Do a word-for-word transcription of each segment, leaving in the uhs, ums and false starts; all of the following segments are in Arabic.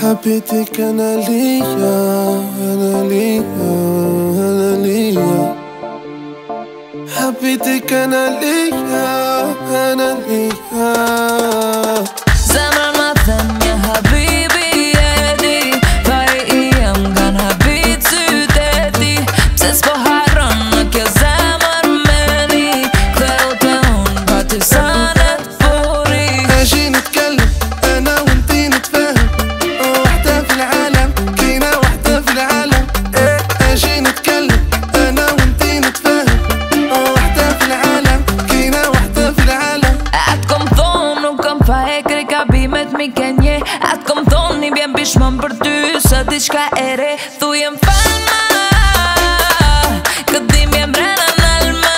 حبيتك أنا ليا أنا ليا أنا ليا حبيتك أنا ليا أنا ليا زمان ما ثانية حبيبي يدي varje ögon kan ha bytts ut i Ses på herrannak jag زمان مني خلت هون باتسانة فوري اجي نتكلم أنا وانتي نتفاهم وحدة في العالم كينا وحدة في العالم اجي نتكلم أنا وانتي نتفاهم وحدة في العالم كينا وحدة في العالم Att kom thonë nuk kam fa e krika bimet mi kenje Att kom thonë një bjen bishmën për ty Së diçka e re Thu jem falma Këtë dim jem brena nalma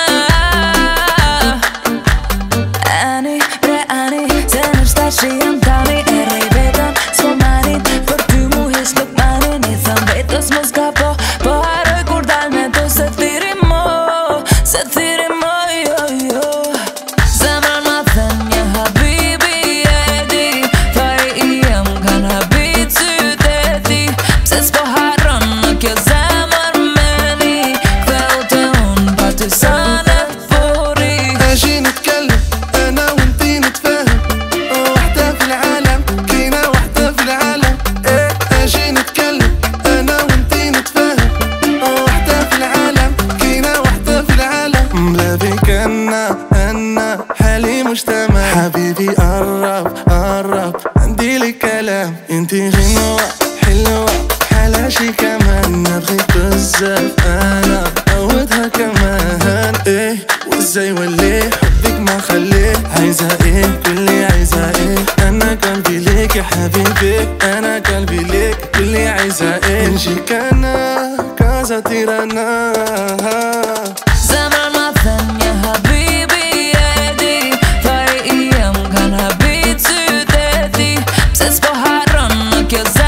Ani, bre ani Se nështë ta që jem tani E rej vetën s'po manin Për ty mu his nuk manin I thëm vetës mos ka po Po haroj kur dal me to Se thiri mo Se thiri mo jo jo Zemrën ma thënje habibi e di Fari i jem kan habit syteti Pse s'po harron në kjo zemër meni Ktheu të unë pa ty sanet furi اجي نتكلم أنا وانتي نتفاهم وحدة في العالم كينا وحدة في العالم اجي نتكلم أنا وانتي نتفاهم وحدة في العالم كينا وحدة في العالم بلا بيك أنا أنا حالي مجتمع حبيبي قرب قرب عندي لك كلام انتي غنوة حلوة حالها شي كمان نبغيك بزاف أنا عودها كمان ايه وازاي وليه حبك ما خليه عايزة ايه كلي عايزة ايه انا قلبي ليك يا حبيبي انا قلبي ليك كلي عايزة ايه نجيك انا كازا تيرانا Zemrën ma thënje habibi e di Fari i jem kan habit syteti Pse s'po harron në kjo zemër